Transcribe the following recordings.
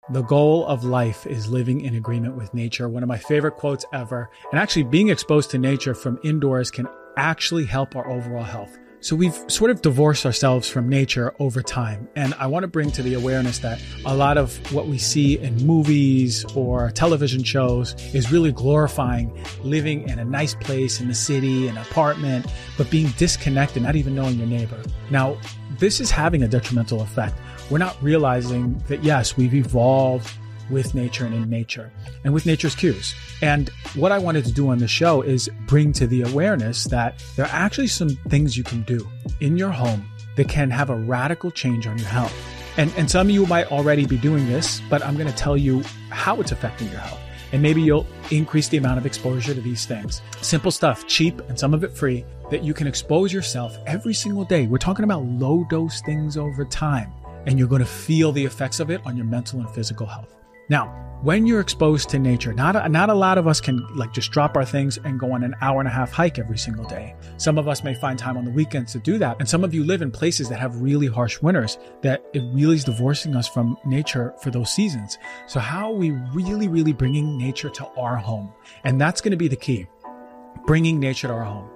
The goal of life is living in agreement with nature. One of my favorite quotes ever. And actually being exposed to nature from indoors can actually help our overall health. So we've sort of divorced ourselves from nature over time. And I want to bring to the awareness that a lot of what we see in movies or television shows is really glorifying living in a nice place in the city, an apartment, but being disconnected, not even knowing your neighbor. Now, this is having a detrimental effect. We're not realizing that, yes, we've evolved with nature and in nature and with nature's cues. And what I wanted to do on the show is bring to the awareness that there are actually some things you can do in your home that can have a radical change on your health. And some of you might already be doing this, but I'm going to tell you how it's affecting your health. And maybe you'll increase the amount of exposure to these things. Simple stuff, cheap and some of it free, that you can expose yourself every single day. We're talking about low dose things over time, and you're going to feel the effects of it on your mental and physical health. Now, when you're exposed to nature, not a lot of us can just drop our things and go on an hour-and-a-half hike every single day. Some of us may find time on the weekends to do that. And some of you live in places that have really harsh winters, that it really is divorcing us from nature for those seasons. So how are we really bringing nature to our home? And that's going to be the key, bringing nature to our home.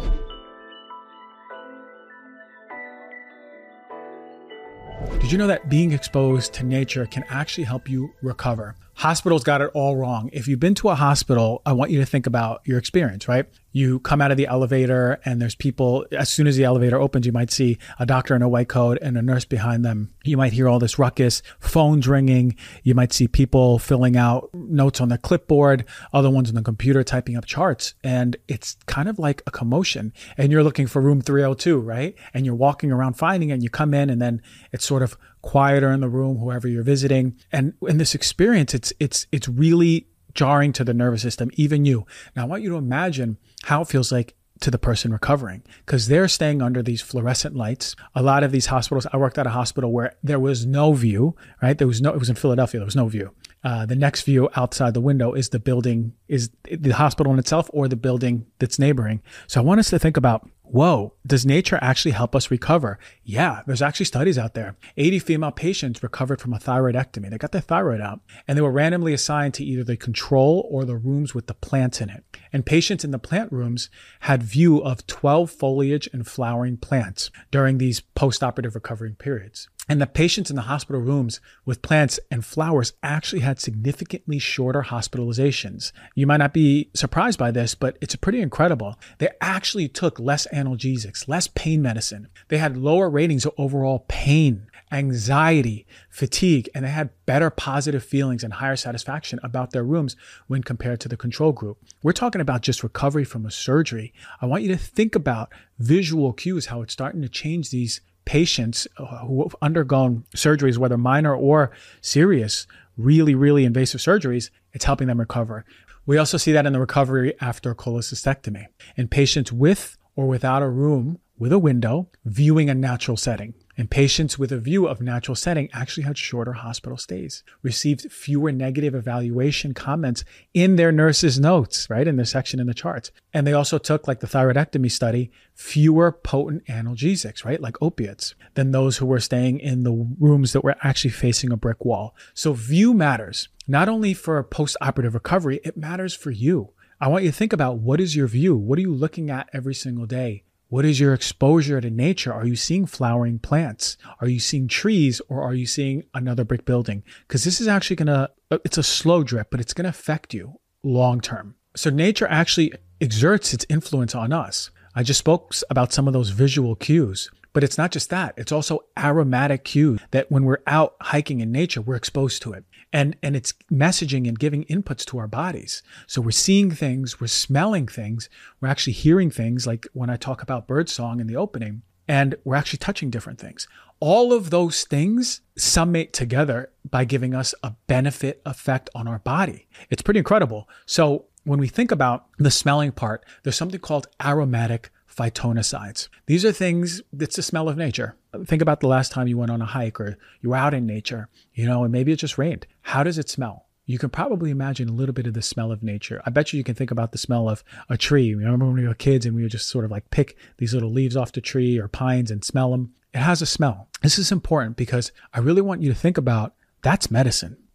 Did you know that being exposed to nature can actually help you recover? Hospitals got it all wrong. If you've been to a hospital, I want you to think about your experience, right? You come out of the elevator and there's people, as soon as the elevator opens, you might see a doctor in a white coat and a nurse behind them. You might hear all this ruckus, phones ringing. You might see people filling out notes on their clipboard, other ones on the computer typing up charts. And it's kind of like a commotion. And you're looking for room 302, right? And you're walking around finding it and you come in and then it's sort of quieter in the room, whoever you're visiting. And in this experience, it's really jarring to the nervous system, even you. Now, I want you to imagine how it feels like to the person recovering, because they're staying under these fluorescent lights. A lot of these hospitals, I worked at a hospital where there was no view, right? It was in Philadelphia, there was no view. The next view outside the window is the building, is the hospital in itself or the building that's neighboring. So I want us to think about, whoa, does nature actually help us recover? Yeah, there's actually studies out there. 80 female patients recovered from a thyroidectomy. They got their thyroid out and they were randomly assigned to either the control or the rooms with the plants in it. And patients in the plant rooms had view of 12 foliage and flowering plants during these post-operative recovery periods. And the patients in the hospital rooms with plants and flowers actually had significantly shorter hospitalizations. You might not be surprised by this, but it's pretty incredible. They actually took less analgesics, less pain medicine. They had lower ratings of overall pain, anxiety, fatigue, and they had better positive feelings and higher satisfaction about their rooms when compared to the control group. We're talking about just recovery from a surgery. I want you to think about visual cues, how it's starting to change these patients who have undergone surgeries, whether minor or serious, really invasive surgeries. It's helping them recover. We also see that in the recovery after cholecystectomy in patients with or without a room with a window viewing a natural setting. And patients with a view of natural setting actually had shorter hospital stays, received fewer negative evaluation comments in their nurse's notes, right, in their section in the charts. And they also took, like the thyroidectomy study, fewer potent analgesics, right, like opiates, than those who were staying in the rooms that were actually facing a brick wall. So view matters, not only for post-operative recovery, it matters for you. I want you to think about, what is your view? What are you looking at every single day? What is your exposure to nature? Are you seeing flowering plants? Are you seeing trees, or are you seeing another brick building? Because this is actually it's a slow drip, but it's going to affect you long term. So nature actually exerts its influence on us. I just spoke about some of those visual cues, but it's not just that. It's also aromatic cues that when we're out hiking in nature, we're exposed to it. And it's messaging and giving inputs to our bodies. So we're seeing things, we're smelling things, we're actually hearing things, like when I talk about birdsong in the opening, and we're actually touching different things. All of those things summate together by giving us a benefit effect on our body. It's pretty incredible. So when we think about the smelling part, there's something called aromatic phytonicides. These are things, it's the smell of nature. Think about the last time you went on a hike or you were out in nature, and maybe it just rained. How does it smell? You can probably imagine a little bit of the smell of nature. I bet you can think about the smell of a tree. Remember when we were kids and we would just sort of like pick these little leaves off the tree or pines and smell them? It has a smell. This is important because I really want you to think about, that's medicine.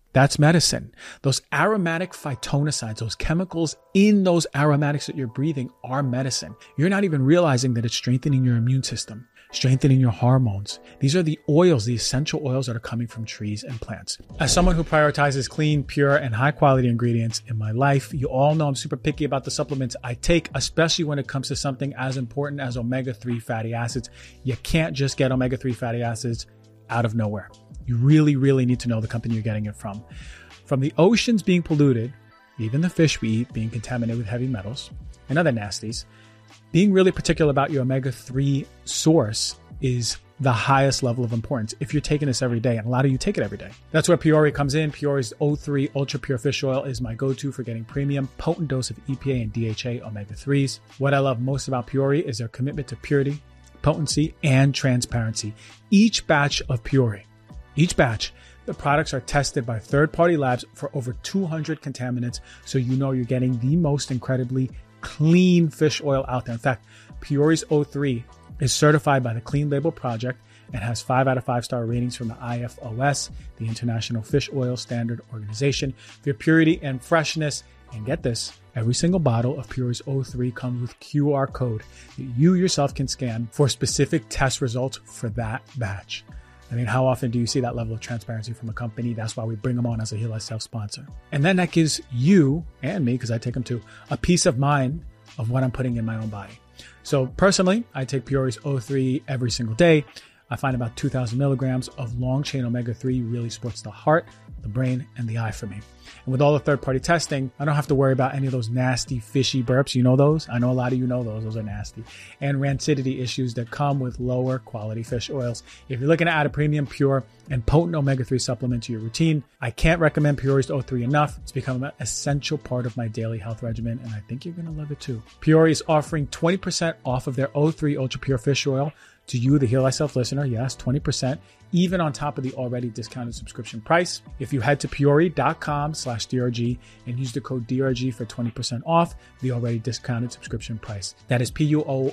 That's medicine. Those aromatic phytonicides, those chemicals in those aromatics that you're breathing are medicine. You're not even realizing that it's strengthening your immune system, strengthening your hormones. These are the oils, the essential oils that are coming from trees and plants. As someone who prioritizes clean, pure, and high quality ingredients in my life, you all know I'm super picky about the supplements I take, especially when it comes to something as important as omega-3 fatty acids. You can't just get omega-3 fatty acids out of nowhere. You really, really need to know the company you're getting it from. From the oceans being polluted, even the fish we eat being contaminated with heavy metals and other nasties, being really particular about your omega-3 source is the highest level of importance if you're taking this every day, and a lot of you take it every day. That's where Puori comes in. Puori's O3 Ultra Pure Fish Oil is my go-to for getting premium, potent dose of EPA and DHA omega-3s. What I love most about Puori is their commitment to purity, potency, and transparency. Each batch, the products are tested by third-party labs for over 200 contaminants, so you know you're getting the most incredibly clean fish oil out there. In fact, Puori's O3 is certified by the Clean Label Project and has 5 out of 5 star ratings from the IFOS, the International Fish Oil Standard Organization, for your purity and freshness. And get this, every single bottle of Puori's O3 comes with QR code that you yourself can scan for specific test results for that batch. I mean, how often do you see that level of transparency from a company? That's why we bring them on as a Heal Thyself sponsor. And then that gives you and me, because I take them too, a peace of mind of what I'm putting in my own body. So personally, I take Puori's O3 every single day. I find about 2,000 milligrams of long-chain omega-3 really supports the heart, the brain, and the eye for me. And with all the third-party testing, I don't have to worry about any of those nasty, fishy burps. You know those? I know a lot of you know those. Those are nasty. And rancidity issues that come with lower quality fish oils. If you're looking to add a premium, pure, and potent omega-3 supplement to your routine, I can't recommend Puori's O3 enough. It's become an essential part of my daily health regimen, and I think you're going to love it too. Puori is offering 20% off of their O3 Ultra Pure Fish Oil to you, the Heal Thyself listener. Yes, 20%, even on top of the already discounted subscription price. If you head to puori.com/DRG and use the code DRG for 20% off the already discounted subscription price. That is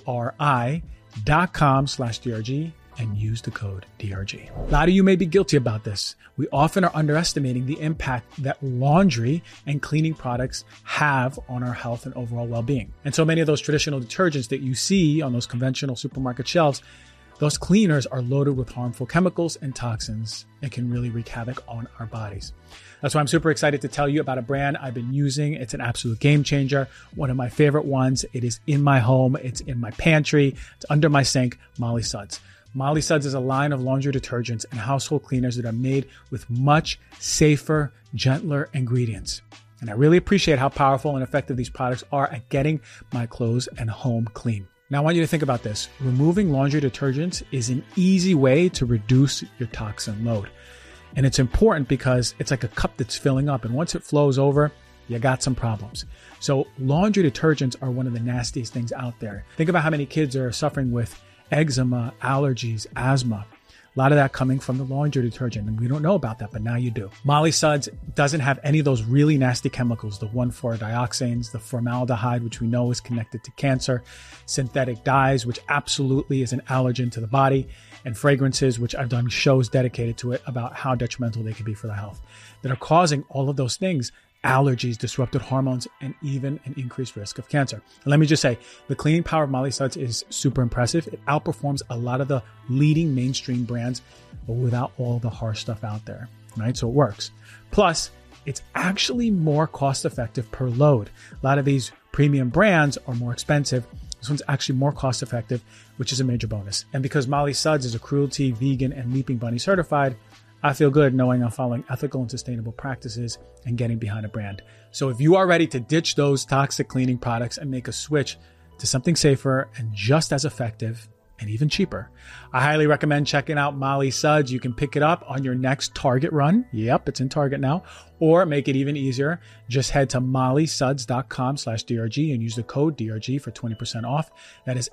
PUORI.com/DRG and use the code DRG. A lot of you may be guilty about this. We often are underestimating the impact that laundry and cleaning products have on our health and overall well-being. And so many of those traditional detergents that you see on those conventional supermarket shelves, those cleaners are loaded with harmful chemicals and toxins and can really wreak havoc on our bodies. That's why I'm super excited to tell you about a brand I've been using. It's an absolute game changer. One of my favorite ones. It is in my home. It's in my pantry. It's under my sink. Molly Suds. Molly Suds is a line of laundry detergents and household cleaners that are made with much safer, gentler ingredients. And I really appreciate how powerful and effective these products are at getting my clothes and home clean. Now, I want you to think about this. Removing laundry detergents is an easy way to reduce your toxin load. And it's important because it's like a cup that's filling up. And once it flows over, you got some problems. So laundry detergents are one of the nastiest things out there. Think about how many kids are suffering with eczema, allergies, asthma. A lot of that coming from the laundry detergent, and we don't know about that, but now you do. Molly Suds doesn't have any of those really nasty chemicals, the 1,4-dioxanes, the formaldehyde, which we know is connected to cancer, synthetic dyes, which absolutely is an allergen to the body, and fragrances, which I've done shows dedicated to it about how detrimental they can be for the health, that are causing all of those things: allergies, disrupted hormones, and even an increased risk of cancer. And let me just say, the cleaning power of Molly Suds is super impressive. It outperforms a lot of the leading mainstream brands, but without all the harsh stuff out there, right? So it works. Plus, it's actually more cost effective per load. A lot of these premium brands are more expensive. This one's actually more cost effective, which is a major bonus. And because Molly Suds is a cruelty, vegan, and Leaping Bunny certified, I feel good knowing I'm following ethical and sustainable practices and getting behind a brand. So if you are ready to ditch those toxic cleaning products and make a switch to something safer and just as effective and even cheaper, I highly recommend checking out Molly Suds. You can pick it up on your next Target run. Yep, it's in Target now. Or make it even easier, just head to mollysuds.com/DRG and use the code DRG for 20% off. That is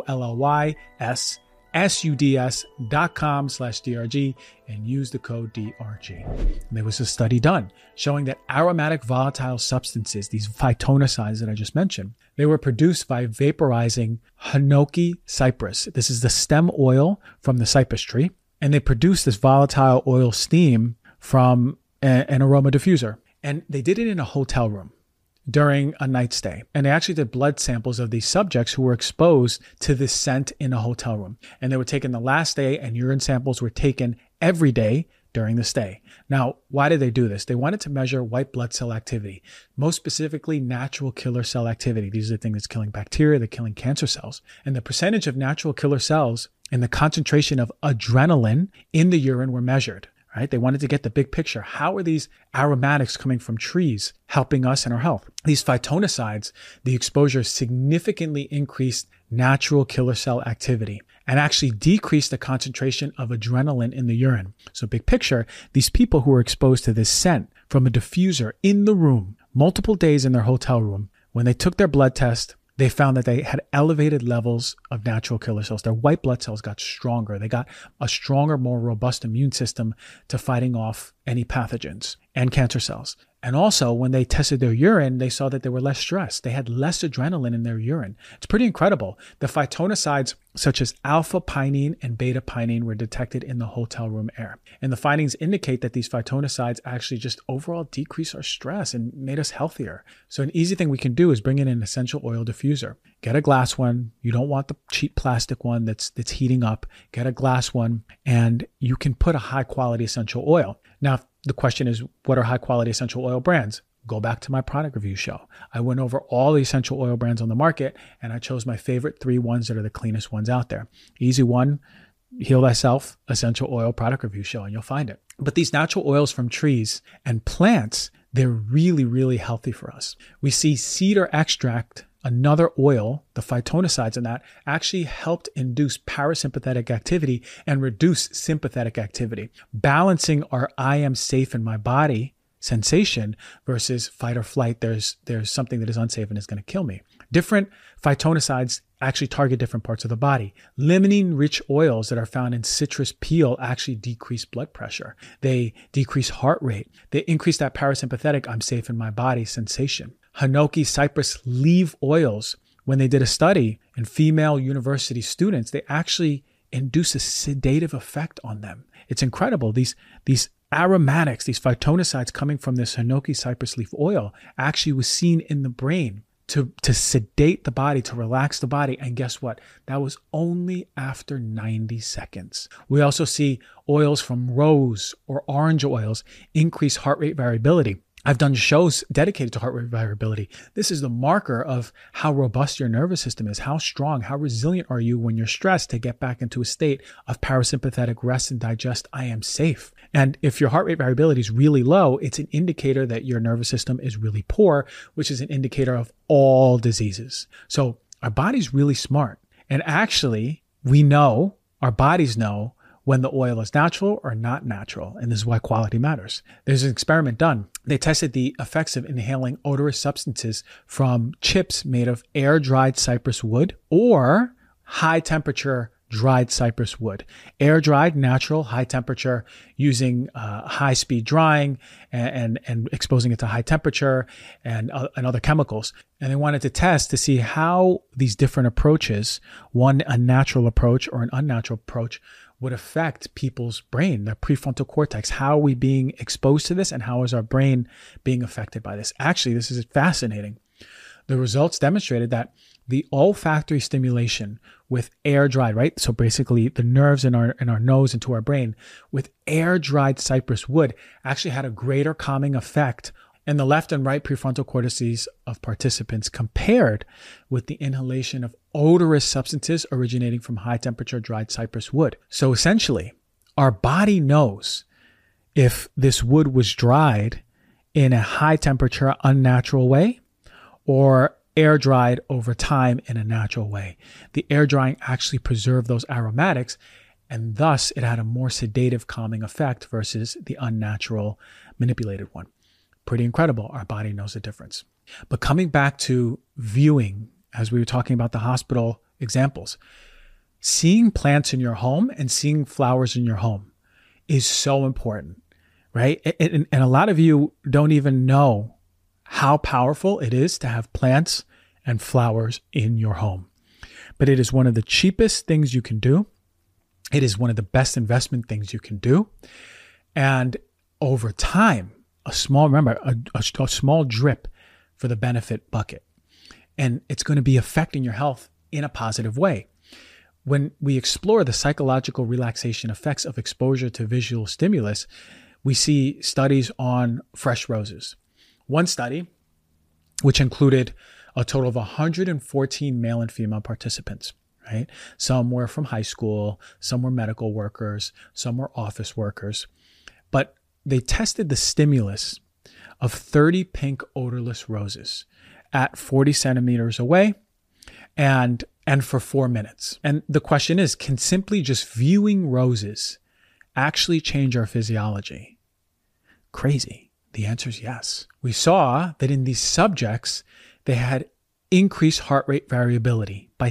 MOLLYSUDS.com/DRG and use the code DRG. And there was a study done showing that aromatic volatile substances, these phytonicides that I just mentioned, they were produced by vaporizing Hinoki cypress. This is the stem oil from the cypress tree. And they produce this volatile oil steam from an aroma diffuser. And they did it in a hotel room during a night stay. And they actually did blood samples of these subjects who were exposed to this scent in a hotel room. And they were taken the last day, and urine samples were taken every day during the stay. Now, why did they do this? They wanted to measure white blood cell activity, most specifically natural killer cell activity. These are the things that's killing bacteria, they're killing cancer cells. And the percentage of natural killer cells and the concentration of adrenaline in the urine were measured. Right? They wanted to get the big picture. How are these aromatics coming from trees helping us in our health? These phytonicides, the exposure significantly increased natural killer cell activity and actually decreased the concentration of adrenaline in the urine. So big picture, these people who were exposed to this scent from a diffuser in the room, multiple days in their hotel room, when they took their blood test, they found that they had elevated levels of natural killer cells. Their white blood cells got stronger. They got a stronger, more robust immune system to fighting off any pathogens and cancer cells. And also, when they tested their urine, they saw that they were less stressed. They had less adrenaline in their urine. It's pretty incredible. The phytonicides such as alpha-pinene and beta-pinene were detected in the hotel room air. And the findings indicate that these phytonicides actually just overall decrease our stress and made us healthier. So an easy thing we can do is bring in an essential oil diffuser. Get a glass one. You don't want the cheap plastic one that's heating up. Get a glass one, and you can put a high-quality essential oil. Now, the question is, what are high-quality essential oil brands? Go back to my product review show. I went over all the essential oil brands on the market, and I chose my favorite 3 ones that are the cleanest ones out there. Easy one, Heal Thyself Essential Oil Product Review Show, and you'll find it. But these natural oils from trees and plants, they're really, really healthy for us. We see cedar extract, another oil, the phytonicides in that, actually helped induce parasympathetic activity and reduce sympathetic activity, balancing our I am safe in my body sensation versus fight or flight. There's something that is unsafe and is going to kill me. Different phytonicides actually target different parts of the body. Limonene-rich oils that are found in citrus peel actually decrease blood pressure. They decrease heart rate. They increase that parasympathetic I'm safe in my body sensation. Hinoki cypress leaf oils, when they did a study in female university students, they actually induce a sedative effect on them. It's incredible. These aromatics, these phytonicides coming from this Hinoki cypress leaf oil actually was seen in the brain to sedate the body, to relax the body. And guess what? That was only after 90 seconds. We also see oils from rose or orange oils increase heart rate variability. I've done shows dedicated to heart rate variability. This is the marker of how robust your nervous system is, how strong, how resilient are you when you're stressed to get back into a state of parasympathetic rest and digest, I am safe. And if your heart rate variability is really low, it's an indicator that your nervous system is really poor, which is an indicator of all diseases. So our body's really smart. And actually, we know, our bodies know, when the oil is natural or not natural. And this is why quality matters. There's an experiment done. They tested the effects of inhaling odorous substances from chips made of air-dried cypress wood or high-temperature dried cypress wood. Air-dried, natural, high temperature, using high-speed drying and exposing it to high temperature and other chemicals. And they wanted to test to see how these different approaches, one a natural approach or an unnatural approach, would affect people's brain, their prefrontal cortex. How are we being exposed to this, and how is our brain being affected by this? Actually, this is fascinating. The results demonstrated that the olfactory stimulation with air-dried, right? So basically the nerves in our nose into our brain with air-dried cypress wood actually had a greater calming effect in the left and right prefrontal cortices of participants compared with the inhalation of odorous substances originating from high temperature dried cypress wood. So essentially, our body knows if this wood was dried in a high temperature, unnatural way or air dried over time in a natural way. The air drying actually preserved those aromatics, and thus it had a more sedative calming effect versus the unnatural manipulated one. Pretty incredible. Our body knows the difference. But coming back to viewing, as we were talking about the hospital examples, seeing plants in your home and seeing flowers in your home is so important, right? And a lot of you don't even know how powerful it is to have plants and flowers in your home. But it is one of the cheapest things you can do. It is one of the best investment things you can do. And over time, a small drip for the benefit bucket. And it's going to be affecting your health in a positive way. When we explore the psychological relaxation effects of exposure to visual stimulus, we see studies on fresh roses. One study, which included a total of 114 male and female participants, right? Some were from high school, some were medical workers, some were office workers. But they tested the stimulus of 30 pink odorless roses at 40 centimeters away and for 4 minutes. And the question is, can simply just viewing roses actually change our physiology? Crazy. The answer is yes. We saw that in these subjects, they had increased heart rate variability by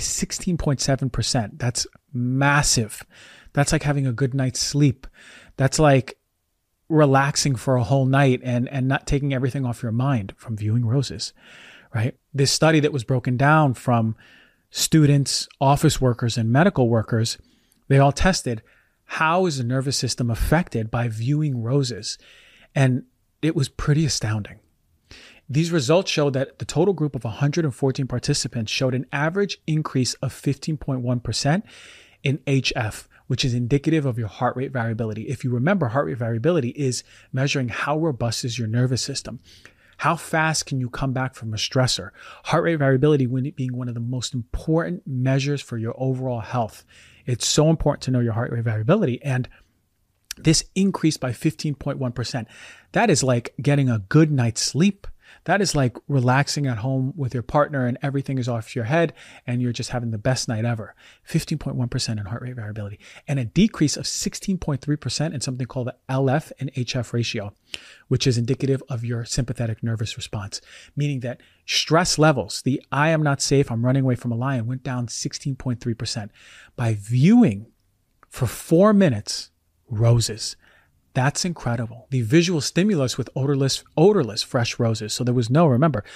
16.7%. That's massive. That's like having a good night's sleep. That's like relaxing for a whole night and not taking everything off your mind from viewing roses, right? This study that was broken down from students, office workers, and medical workers, they all tested how is the nervous system affected by viewing roses. And it was pretty astounding. These results showed that the total group of 114 participants showed an average increase of 15.1% in HF, which is indicative of your heart rate variability. If you remember, heart rate variability is measuring how robust is your nervous system. How fast can you come back from a stressor? Heart rate variability being one of the most important measures for your overall health. It's so important to know your heart rate variability. And this increased by 15.1%. That is like getting a good night's sleep. That is like relaxing at home with your partner and everything is off your head and you're just having the best night ever. 15.1% in heart rate variability and a decrease of 16.3% in something called the LF and HF ratio, which is indicative of your sympathetic nervous response, meaning that stress levels, the I am not safe, I'm running away from a lion, went down 16.3% by viewing for 4 minutes roses. That's incredible. The visual stimulus with odorless fresh roses. So there was no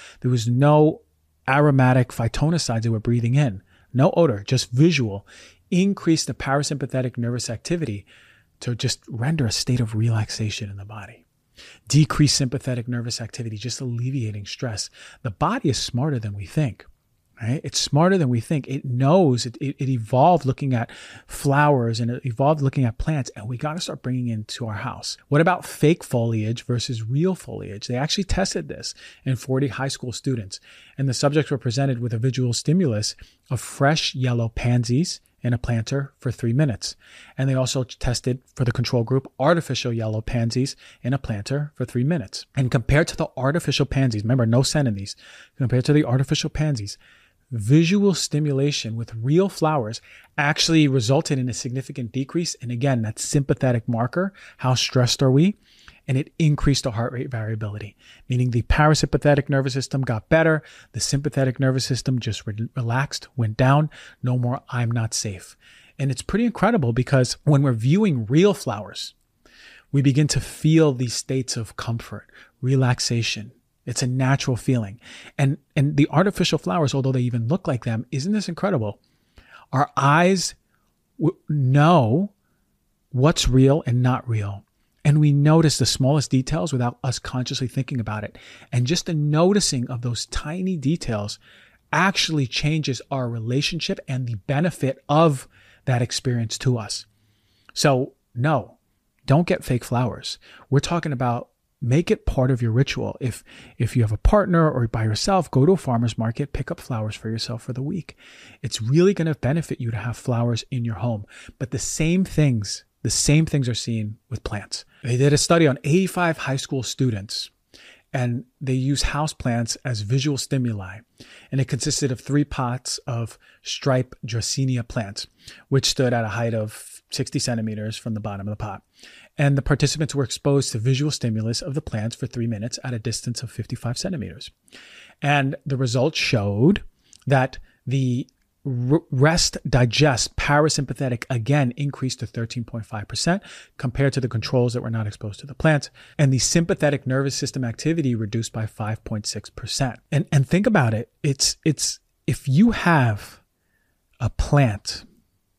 aromatic phytonicides they were breathing in. No odor, just visual. Increased the parasympathetic nervous activity to just render a state of relaxation in the body. Decrease sympathetic nervous activity, just alleviating stress. The body is smarter than we think. Right? It's smarter than we think. It knows. It evolved looking at flowers and it evolved looking at plants, and we got to start bringing it into our house. What about fake foliage versus real foliage? They actually tested this in 40 high school students, and the subjects were presented with a visual stimulus of fresh yellow pansies in a planter for 3 minutes. And they also tested for the control group artificial yellow pansies in a planter for 3 minutes. And compared to the artificial pansies, remember, no scent in these, compared to the artificial pansies, visual stimulation with real flowers actually resulted in a significant decrease. And again, that sympathetic marker, how stressed are we? And it increased the heart rate variability, meaning the parasympathetic nervous system got better. The sympathetic nervous system just relaxed, went down. No more, I'm not safe. And it's pretty incredible because when we're viewing real flowers, we begin to feel these states of comfort, relaxation. It's a natural feeling. And the artificial flowers, although they even look like them, isn't this incredible? Our eyes know what's real and not real. And we notice the smallest details without us consciously thinking about it. And just the noticing of those tiny details actually changes our relationship and the benefit of that experience to us. So no, don't get fake flowers. We're talking about make it part of your ritual. If you have a partner or by yourself, go to a farmer's market, pick up flowers for yourself for the week. It's really going to benefit you to have flowers in your home. But the same things are seen with plants. They did a study on 85 high school students, and they used houseplants as visual stimuli. And it consisted of 3 pots of striped Dracaena plants, which stood at a height of 60 centimeters from the bottom of the pot. And the participants were exposed to visual stimulus of the plants for 3 minutes at a distance of 55 centimeters. And the results showed that the rest, digest, parasympathetic again increased to 13.5% compared to the controls that were not exposed to the plants. And the sympathetic nervous system activity reduced by 5.6%. And think about it. It's if you have a plant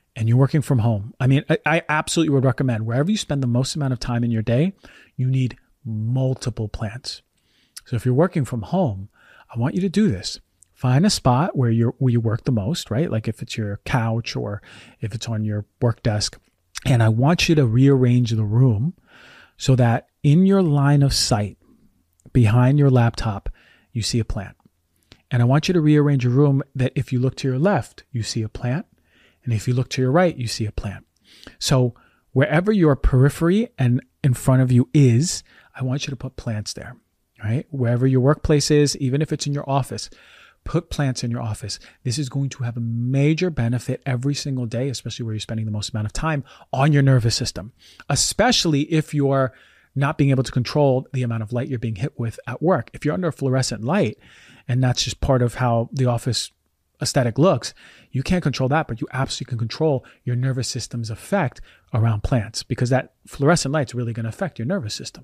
and you're working from home, I mean, I absolutely would recommend wherever you spend the most amount of time in your day, you need multiple plants. So if you're working from home, I want you to do this. Find a spot where you work the most, right? Like if it's your couch or if it's on your work desk. And I want you to rearrange the room so that in your line of sight, behind your laptop, you see a plant. And I want you to rearrange your room that if you look to your left, you see a plant. And if you look to your right, you see a plant. So wherever your periphery and in front of you is, I want you to put plants there, right? Wherever your workplace is, even if it's in your office, put plants in your office. This is going to have a major benefit every single day, especially where you're spending the most amount of time on your nervous system, especially if you're not being able to control the amount of light you're being hit with at work. If you're under fluorescent light, and that's just part of how the office aesthetic looks, you can't control that, but you absolutely can control your nervous system's effect around plants, because that fluorescent light is really going to affect your nervous system.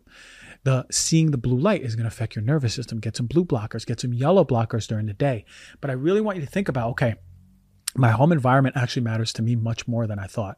Seeing the blue light is going to affect your nervous system. Get some blue blockers, get some yellow blockers during the day. But I really want you to think about, okay, my home environment actually matters to me much more than I thought.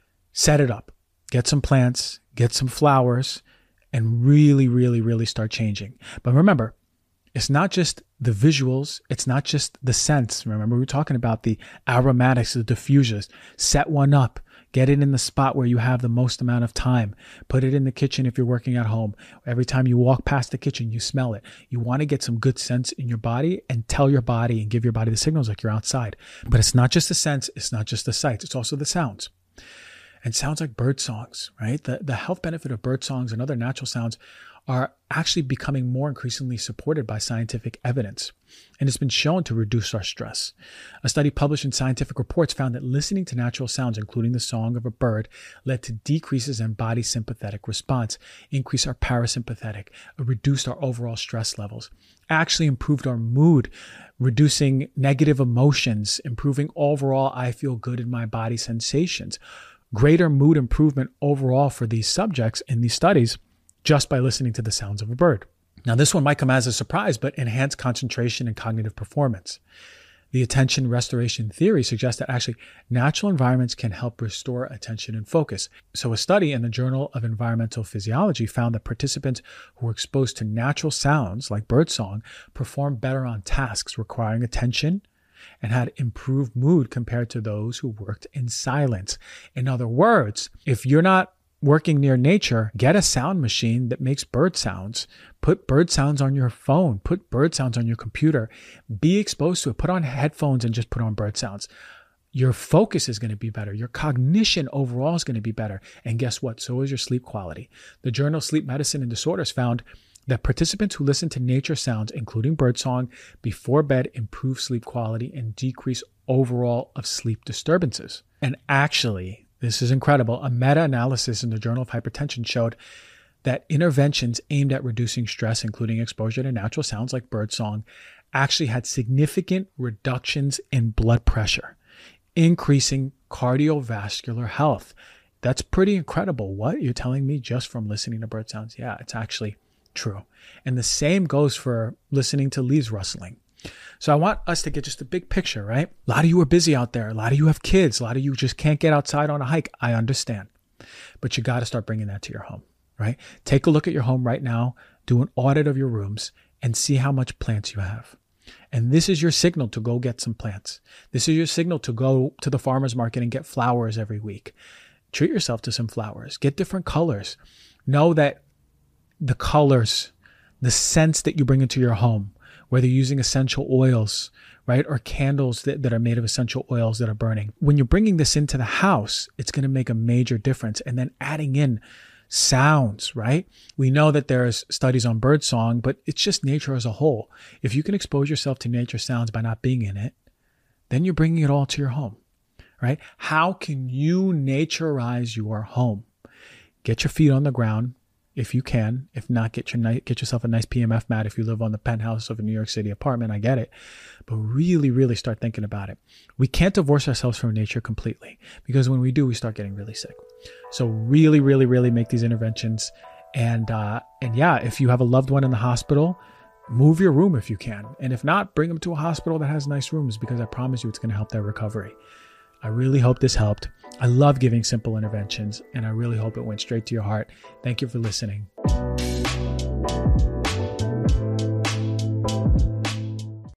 Set it up. Get some plants, get some flowers, and really, really, really start changing. But remember, it's not just the visuals. It's not just the scents. Remember, we were talking about the aromatics, the diffusers. Set one up. Get it in the spot where you have the most amount of time. Put it in the kitchen if you're working at home. Every time you walk past the kitchen, you smell it. You want to get some good scents in your body and tell your body and give your body the signals like you're outside. But it's not just the scents. It's not just the sights. It's also the sounds. And sounds like bird songs, right? The health benefit of bird songs and other natural sounds are actually becoming more increasingly supported by scientific evidence. And it's been shown to reduce our stress. A study published in Scientific Reports found that listening to natural sounds, including the song of a bird, led to decreases in body sympathetic response, increased our parasympathetic, reduced our overall stress levels, actually improved our mood, reducing negative emotions, improving overall I feel good in my body sensations, greater mood improvement overall for these subjects in these studies just by listening to the sounds of a bird. Now, this one might come as a surprise, but enhanced concentration and cognitive performance. The attention restoration theory suggests that actually natural environments can help restore attention and focus. So a study in the Journal of Environmental Physiology found that participants who were exposed to natural sounds like birdsong performed better on tasks requiring attention and had improved mood compared to those who worked in silence. In other words, if you're not working near nature, get a sound machine that makes bird sounds. Put bird sounds on your phone. Put bird sounds on your computer. Be exposed to it. Put on headphones and just put on bird sounds. Your focus is going to be better. Your cognition overall is going to be better. And guess what? So is your sleep quality. The Journal of Sleep Medicine and Disorders found that participants who listen to nature sounds, including birdsong, before bed improve sleep quality and decrease overall of sleep disturbances. And actually, this is incredible. A meta-analysis in the Journal of Hypertension showed that interventions aimed at reducing stress, including exposure to natural sounds like birdsong, actually had significant reductions in blood pressure, increasing cardiovascular health. That's pretty incredible. What? You're telling me just from listening to bird sounds? Yeah, it's actually true. And the same goes for listening to leaves rustling. So I want us to get just a big picture, right? A lot of you are busy out there. A lot of you have kids. A lot of you just can't get outside on a hike. I understand. But you got to start bringing that to your home, right? Take a look at your home right now. Do an audit of your rooms and see how much plants you have. And this is your signal to go get some plants. This is your signal to go to the farmer's market and get flowers every week. Treat yourself to some flowers. Get different colors. Know that the colors, the scents that you bring into your home, whether you're using essential oils, right, or candles that are made of essential oils that are burning. When you're bringing this into the house, it's going to make a major difference. And then adding in sounds, right? We know that there's studies on birdsong, but it's just nature as a whole. If you can expose yourself to nature sounds by not being in it, then you're bringing it all to your home, right? How can you naturize your home? Get your feet on the ground. If you can. If not, get yourself a nice PMF mat if you live on the penthouse of a New York City apartment. I get it. But really, really start thinking about it. We can't divorce ourselves from nature completely, because when we do, we start getting really sick. So really, really, really make these interventions. And yeah, if you have a loved one in the hospital, move your room if you can. And if not, bring them to a hospital that has nice rooms, because I promise you it's going to help their recovery. I really hope this helped. I love giving simple interventions, and I really hope it went straight to your heart. Thank you for listening.